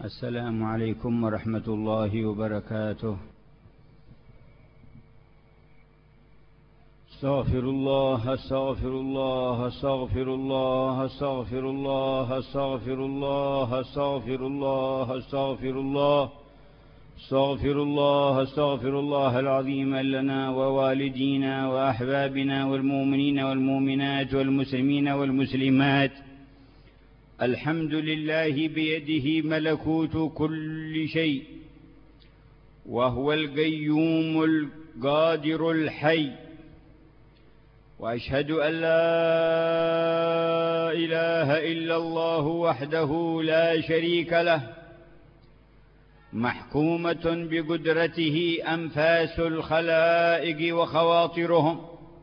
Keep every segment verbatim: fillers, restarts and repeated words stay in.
السلام عليكم ورحمة الله وبركاته. استغفر الله استغفر الله استغفر الله استغفر الله استغفر الله استغفر الله استغفر الله استغفر الله استغفر الله العظيم لنا ووالدينا وأحبابنا والمؤمنين والمؤمنات والمسلمين والمسلمات. الحمد لله بيده ملكوت كل شيء، وهو القيوم القادر الحي، وأشهد أن لا إله إلا الله وحده لا شريك له، محكومة بقدرته أنفاس الخلائق وخواطرهم،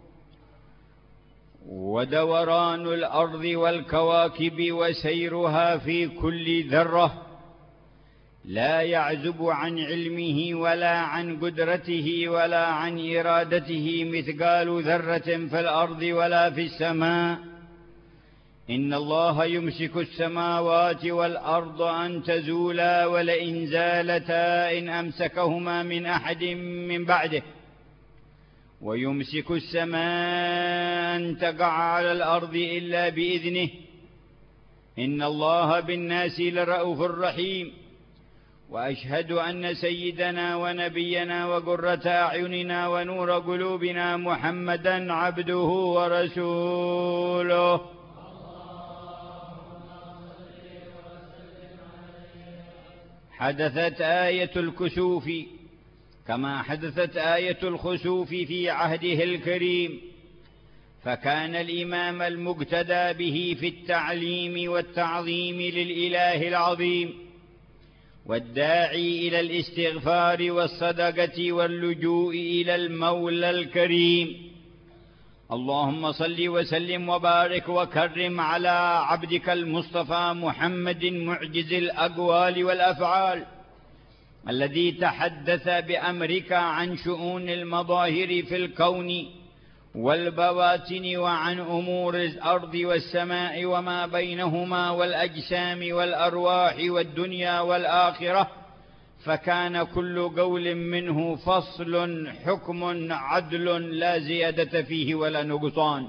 ودوران الأرض والكواكب وسيرها في كل ذرة، لا يعزب عن علمه ولا عن قدرته ولا عن إرادته مثقال ذرة في الأرض ولا في السماء. إن الله يمسك السماوات والأرض أن تزولا، ولئن زالتا إن أمسكهما من أحد من بعده، ويمسك السماء أن تقع على الأرض إلا بإذنه. إن الله بالناس لرءوف رحيم. وأشهد أن سيدنا ونبينا وقرة أعيننا ونور قلوبنا محمدا عبده ورسوله. حدثت آية الكسوف كما حدثت آية الخسوف في عهده الكريم، فكان الإمام المقتدى به في التعليم والتعظيم للإله العظيم، والداعي إلى الاستغفار والصدقة واللجوء إلى المولى الكريم. اللهم صل وسلم وبارك وكرم على عبدك المصطفى محمد معجز الأقوال والأفعال، الذي تحدث بأمرك عن شؤون المظاهر في الكون والبواطن، وعن أمور الأرض والسماء وما بينهما والأجسام والأرواح والدنيا والآخرة، فكان كل قول منه فصل حكم عدل لا زيادة فيه ولا نقصان.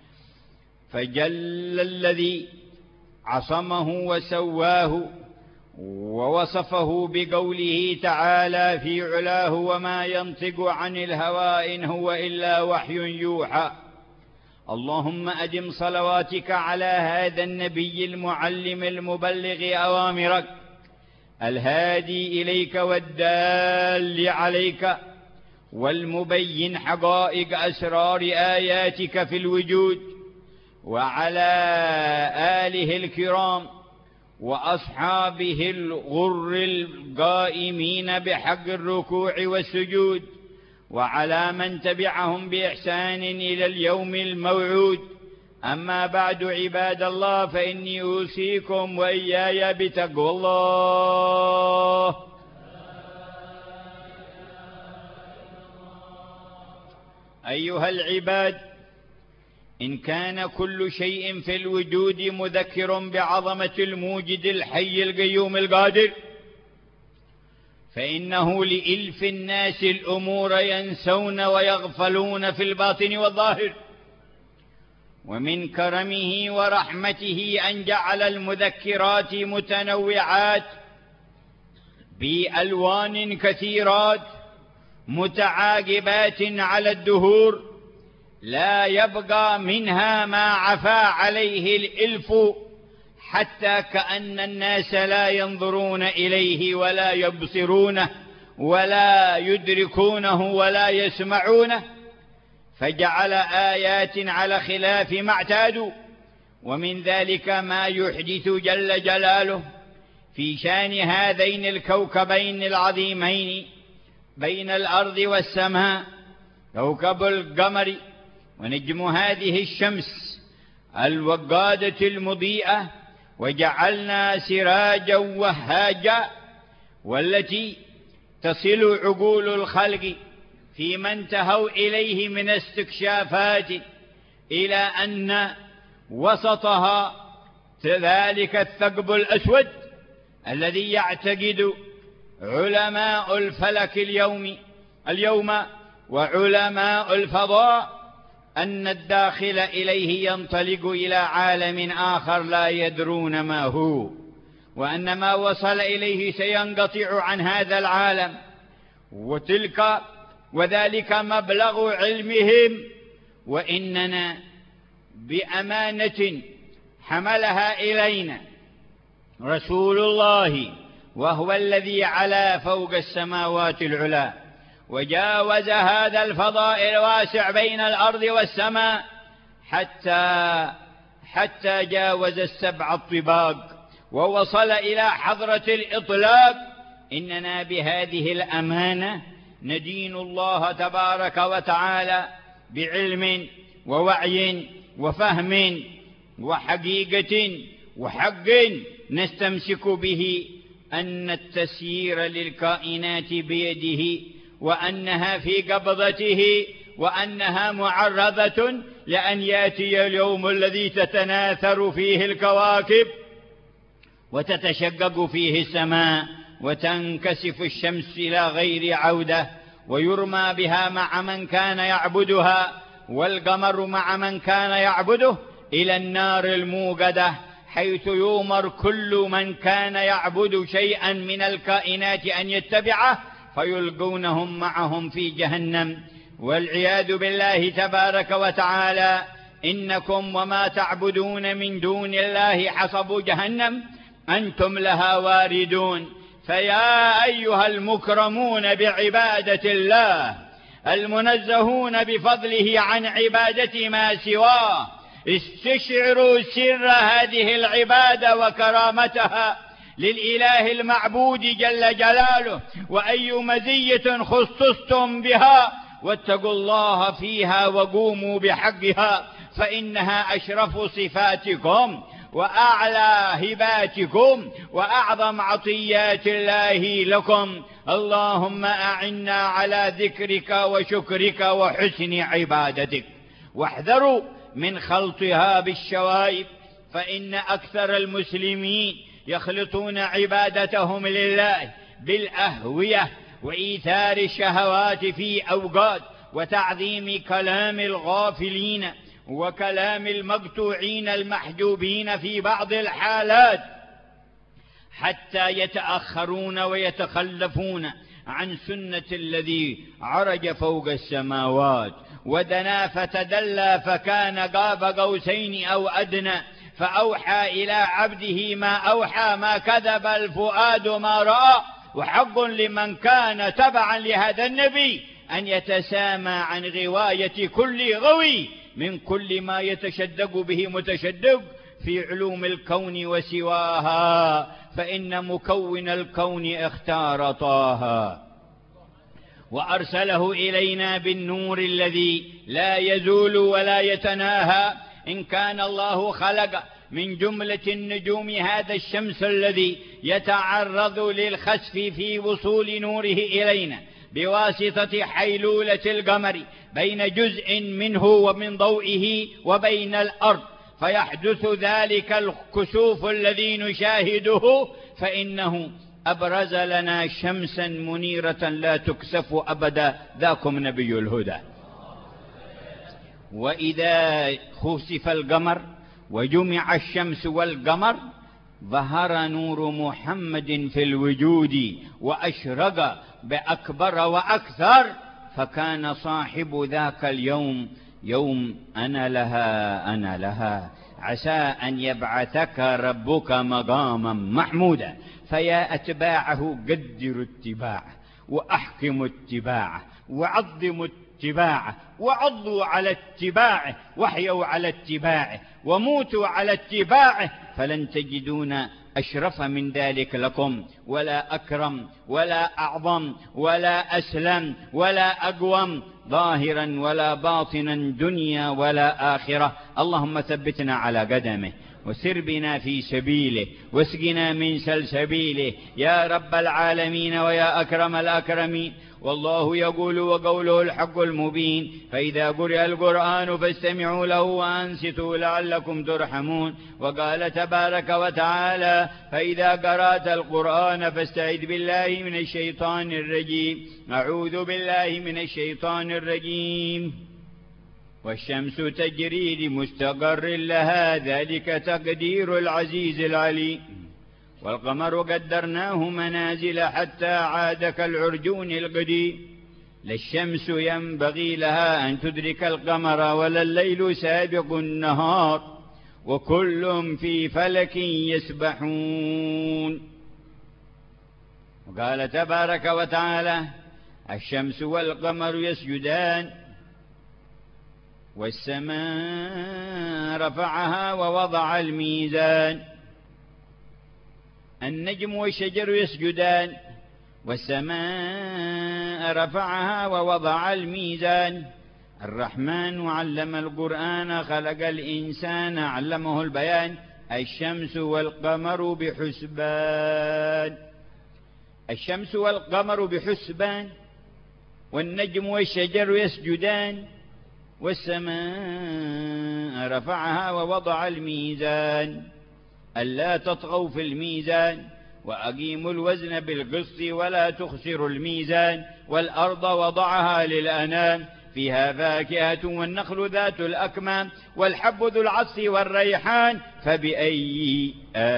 فجل الذي عصمه وسواه ووصفه بقوله تعالى في علاه: وما ينطق عن الهوى إن هو إلا وحي يوحى. اللهم أدم صلواتك على هذا النبي المعلم المبلغ أوامرك، الهادي إليك والدال عليك، والمبين حقائق أسرار آياتك في الوجود، وعلى آله الكرام وأصحابه الغر القائمين بحق الركوع والسجود، وعلى من تبعهم بإحسان إلى اليوم الموعود. أما بعد، عباد الله، فإني أوصيكم وإياي بتقوى الله. أيها العباد، إن كان كل شيء في الوجود مذكر بعظمة الموجد الحي القيوم القادر، فإنه لإلف الناس الأمور ينسون ويغفلون في الباطن والظاهر. ومن كرمه ورحمته أن جعل المذكرات متنوعات بألوان كثيرات متعاقبات على الدهور، لا يبقى منها ما عفا عليه الإلف، حتى كأن الناس لا ينظرون إليه ولا يبصرونه ولا يدركونه ولا يسمعونه، فجعل آيات على خلاف ما اعتادوا. ومن ذلك ما يحدث جل جلاله في شان هذين الكوكبين العظيمين بين الأرض والسماء، كوكب القمر ونجم هذه الشمس الوقادة المضيئة، وجعلنا سراجا وهاجا، والتي تصل عقول الخلق فيما انتهوا إليه من استكشافات إلى أن وسطها ذلك الثقب الأسود الذي يعتقد علماء الفلك اليوم اليوم وعلماء الفضاء أن الداخل إليه ينطلق إلى عالم آخر لا يدرون ما هو، وأن ما وصل إليه سينقطع عن هذا العالم، وتلك وذلك مبلغ علمهم. وإننا بأمانة حملها إلينا رسول الله، وهو الذي علا فوق السماوات العلى وجاوز هذا الفضاء الواسع بين الأرض والسماء حتى حتى جاوز السبع الطباق ووصل إلى حضرة الإطلاق. إننا بهذه الأمانة ندين الله تبارك وتعالى بعلم ووعي وفهم وحقيقة وحق نستمسك به أن التسيير للكائنات بيده، وأنها في قبضته، وأنها معرضة لأن يأتي اليوم الذي تتناثر فيه الكواكب وتتشقق فيه السماء وتنكسف الشمس إلى غير عودة، ويرمى بها مع من كان يعبدها، والقمر مع من كان يعبده إلى النار الموقدة، حيث يؤمر كل من كان يعبد شيئا من الكائنات أن يتبعه فيلقونهم معهم في جهنم، والعياذ بالله تبارك وتعالى. إنكم وما تعبدون من دون الله حصب جهنم أنتم لها واردون. فيا أيها المكرمون بعبادة الله المنزهون بفضله عن عبادة ما سواه، استشعروا سر هذه العبادة وكرامتها للإله المعبود جل جلاله، وأي مزية خصصتم بها، واتقوا الله فيها وقوموا بحقها، فإنها أشرف صفاتكم وأعلى هباتكم وأعظم عطيات الله لكم. اللهم أعنا على ذكرك وشكرك وحسن عبادتك، واحذروا من خلطها بالشوائب، فإن أكثر المسلمين يخلطون عبادتهم لله بالأهوية وإيثار الشهوات في أوقات، وتعظيم كلام الغافلين وكلام المقطوعين المحجوبين في بعض الحالات، حتى يتأخرون ويتخلفون عن سنة الذي عرج فوق السماوات ودنا فتدلى فكان قاب قوسين أو أدنى فأوحى إلى عبده ما أوحى، ما كذب الفؤاد ما رأى. وحق لمن كان تبعا لهذا النبي أن يتسامى عن غواية كل غوي من كل ما يتشدق به متشدق في علوم الكون وسواها، فإن مكون الكون اختار طه وأرسله إلينا بالنور الذي لا يزول ولا يتناهى. إن كان الله خلق من جملة النجوم هذا الشمس الذي يتعرض للخسف في وصول نوره إلينا بواسطة حيلولة القمر بين جزء منه ومن ضوئه وبين الأرض، فيحدث ذلك الكسوف الذي نشاهده، فإنه أبرز لنا شمسا منيرة لا تكسف أبدا، ذاكم نبي الهدى. وإذا خسف القمر وجمع الشمس والقمر ظهر نور محمد في الوجود وأشرق بأكبر وأكثر، فكان صاحب ذاك اليوم يوم أنا لها أنا لها، عسى أن يبعثك ربك مقاما محمودا. فيا أتباعه قدروا اتباعه وأحكموا اتباعه وعظموا اتباعه وعضوا على اتباعه واحيوا على اتباعه وموتوا على اتباعه، فلن تجدون أشرف من ذلك لكم، ولا أكرم ولا أعظم ولا أسلم ولا أقوم، ظاهرا ولا باطنا، دنيا ولا آخرة. اللهم ثبتنا على قدمه وسر بنا في سبيله واسقنا من سلسبيله يا رب العالمين ويا أكرم الأكرمين. والله يقول وقوله الحق المبين فإذا قرئ القرآن فاستمعوا له وأنصتوا لعلكم ترحمون. وقال تبارك وتعالى فإذا قرأت القرآن فاستعذ بالله من الشيطان الرجيم. أعوذ بالله من الشيطان الرجيم. والشمس تجري لمستقر لها ذلك تقدير العزيز العليم. والقمر قدرناه منازل حتى عاد كالعرجون القديم. لا الشمس ينبغي لها أن تدرك القمر ولا الليل سابق النهار وكل في فلك يسبحون. وقال تبارك وتعالى الشمس والقمر يسجدان والسماء رفعها ووضع الميزان. النجم والشجر يسجدان والسماء رفعها ووضع الميزان. الرحمن علم القرآن خلق الإنسان علمه البيان. الشمس والقمر بحسبان. الشمس والقمر بحسبان والنجم والشجر يسجدان والسماء رفعها ووضع الميزان ألا تطغوا في الميزان وأقيموا الوزن بالقسط ولا تخسروا الميزان. والأرض وضعها للأنام فيها فاكهة والنخل ذات الأكمام والحب ذو العصف والريحان فبأي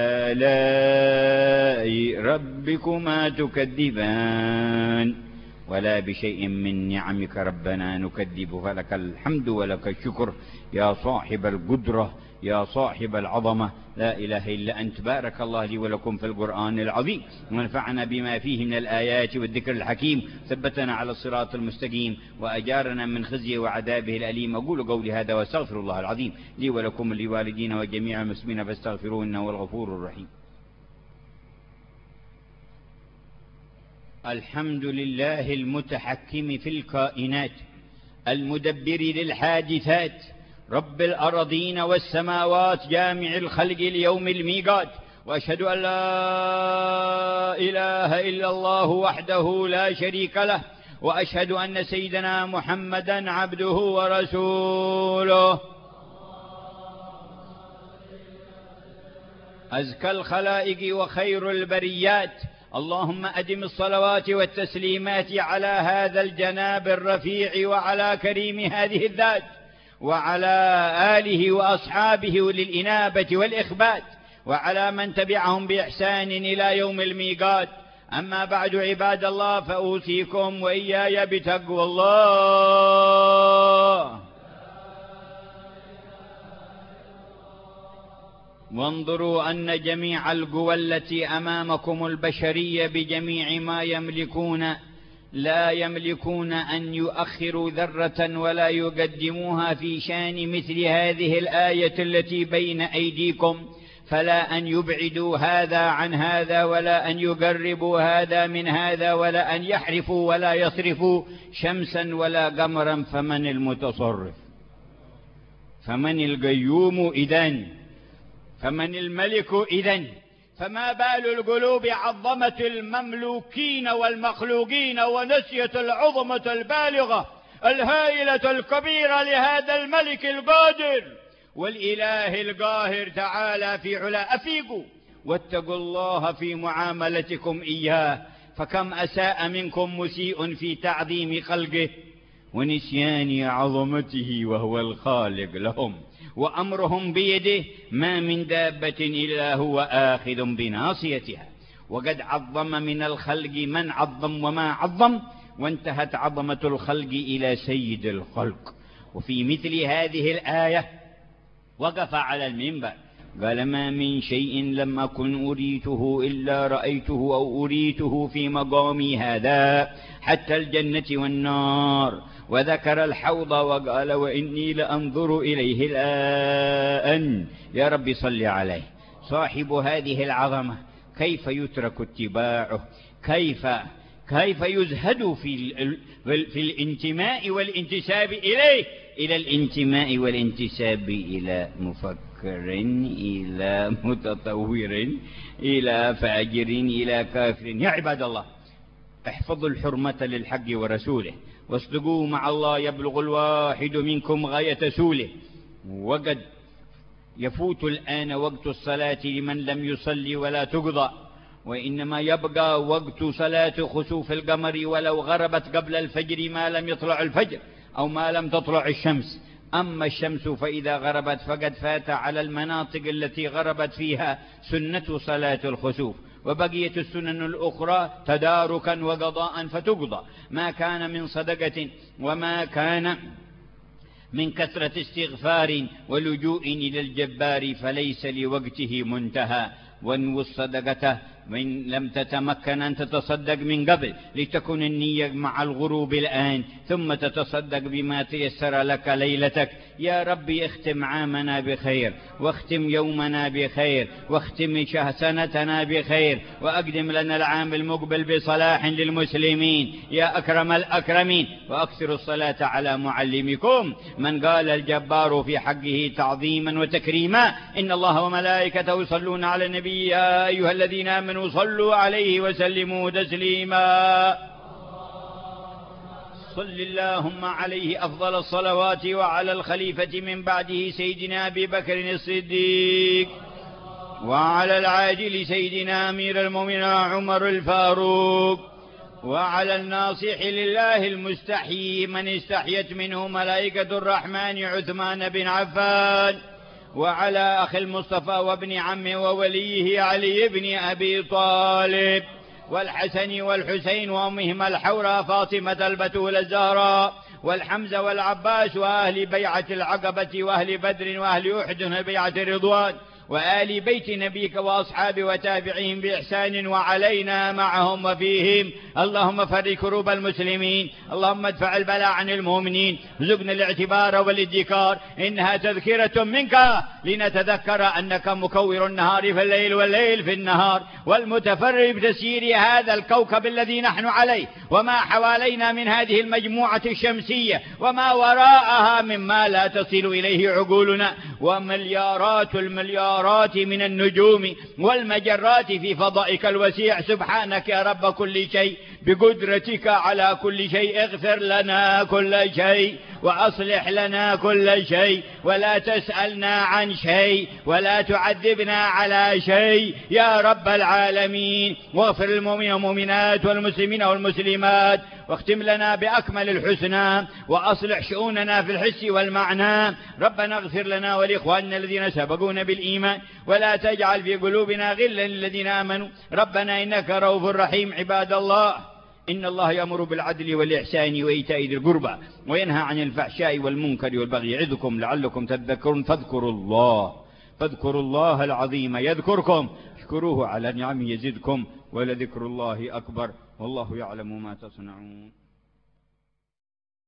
آلاء ربكما تكذبان. ولا بشيء من نعمك ربنا نكذب فلك الحمد ولك الشكر يا صاحب القدرة يا صاحب العظمة لا إله إلا أنت. بارك الله لي ولكم في القرآن العظيم ونفعنا بما فيه من الآيات والذكر الحكيم. ثبتنا على الصراط المستقيم وأجارنا من خزيه وعذابه الأليم. أقول قولي هذا واستغفر الله العظيم لي ولكم ولوالدينا وجميع المسلمين فاستغفروه إنه هو الغفور الرحيم. الحمد لله المتحكم في الكائنات المدبر للحادثات رب الأرضين والسماوات جامع الخلق ليوم الميقات. وأشهد أن لا إله إلا الله وحده لا شريك له وأشهد أن سيدنا محمدا عبده ورسوله أزكى الخلائق وخير البريات. اللهم أدم الصلوات والتسليمات على هذا الجناب الرفيع وعلى كريم هذه الذات وعلى آله وأصحابه للإنابة والإخبات وعلى من تبعهم بإحسان إلى يوم الميقات. أما بعد عباد الله فأوصيكم وإياي بتقوى الله. وانظروا أن جميع القوى التي أمامكم البشرية بجميع ما يملكون لا يملكون أن يؤخروا ذرة ولا يقدموها في شان مثل هذه الآية التي بين أيديكم. فلا أن يبعدوا هذا عن هذا ولا أن يقربوا هذا من هذا ولا أن يحرفوا ولا يصرفوا شمسا ولا قمرا. فمن المتصرف؟ فمن القيوم إذن؟ فمن الملك إذن؟ فما بال القلوب عظمت المملوكين والمخلوقين ونسيت العظمة البالغة الهائلة الكبيرة لهذا الملك القادر والإله القاهر تعالى في علا. أفيقوا واتقوا الله في معاملتكم إياه. فكم أساء منكم مسيء في تعظيم خلقه ونسيان عظمته وهو الخالق لهم وأمرهم بيده ما من دابة إلا هو آخذ بناصيتها. وقد عظم من الخلق من عظم وما عظم وانتهت عظمة الخلق إلى سيد الخلق. وفي مثل هذه الآية وقف على المنبر قال ما من شيء لم أكن أريته إلا رأيته أو أريته في مقامي هذا حتى الجنة والنار. وذكر الحوض وقال وإني لأنظر إليه الآن. يا رب صل عليه. صاحب هذه العظمة كيف يترك اتباعه؟ كيف كيف يزهد في في الانتماء والانتساب إليه إلى الانتماء والانتساب إلى مفكر بكر إلى متطور إلى فاجر إلى كافر. يا عباد الله، احفظوا الحرمة للحق ورسوله، واصدقوا مع الله يبلغ الواحد منكم غاية سوله. وقد يفوت الآن وقت الصلاة لمن لم يصلي ولا تقضى، وإنما يبقى وقت صلاة خسوف القمر ولو غربت قبل الفجر ما لم يطلع الفجر أو ما لم تطلع الشمس. أما الشمس فإذا غربت فقد فات على المناطق التي غربت فيها سنة صلاة الخسوف، وبقية السنن الأخرى تداركا وقضاء فتقضى. ما كان من صدقة وما كان من كثرة استغفار ولجوء إلى الجبار فليس لوقته منتهى. وانو الصدقة من لم تتمكن أن تتصدق من قبل لتكن النية مع الغروب الآن، ثم تتصدق بما تيسر لك ليلتك. يا ربي اختم عامنا بخير، واختم يومنا بخير، واختم سنتنا بخير، وأقدم لنا العام المقبل بصلاح للمسلمين يا أكرم الأكرمين. وأكثر الصلاة على معلمكم من قال الجبار في حقه تعظيما وتكريما: إن الله وملائكته يصلون على النبي يا أيها الذين آمنوا صلوا عليه وسلموا تسليما. صل اللهم عليه أفضل الصلوات وعلى الخليفة من بعده سيدنا أبي بكر الصديق، وعلى العاجل سيدنا أمير المؤمنين عمر الفاروق، وعلى الناصح لله المستحيي من استحيت منه ملائكة الرحمن عثمان بن عفان، وعلى أخي المصطفى وابن عمه ووليه علي بن أبي طالب، والحسن والحسين وأمهما الحوراء فاطمة البتول الزهراء، والحمزة والعباس وأهل بيعة العقبة وأهل بدر وأهل أحد بيعة الرضوان، وآل بيت نبيك وأصحاب وتابعين بإحسان وعلينا معهم وفيهم. اللهم فرج كروب المسلمين، اللهم ادفع البلاء عن المؤمنين، ارزقنا الاعتبار والادكار، إنها تذكرة منك لنتذكر أنك مكور النهار في الليل والليل في النهار، والمتفرد بتسيير هذا الكوكب الذي نحن عليه، وما حوالينا من هذه المجموعة الشمسية وما وراءها مما لا تصل إليه عقولنا، ومليارات المليارات من النجوم والمجرات في فضائك الوسيع. سبحانك يا رب كل شيء، بقدرتك على كل شيء. اغفر لنا كل شيء وأصلح لنا كل شيء، ولا تسألنا عن شيء ولا تعذبنا على شيء يا رب العالمين. واغفر للمؤمنين والمؤمنات والمسلمين والمسلمات، واختم لنا بأكمل الحسنى، وأصلح شؤوننا في الحس والمعنى. ربنا اغفر لنا ولإخواننا الذين سبقونا بالإيمان، ولا تجعل في قلوبنا غلا للذين آمنوا ربنا إنك رؤوف رحيم. عباد الله، إن الله يأمر بالعدل والإحسان وإيتاء ذي القربى وينهى عن الفحشاء والمنكر والبغي يعظكم لعلكم تذكرون. فاذكروا الله فاذكروا الله العظيم يذكركم، اشكروه على نعمه يزدكم، ولذكر الله أكبر، والله يعلم ما تصنعون.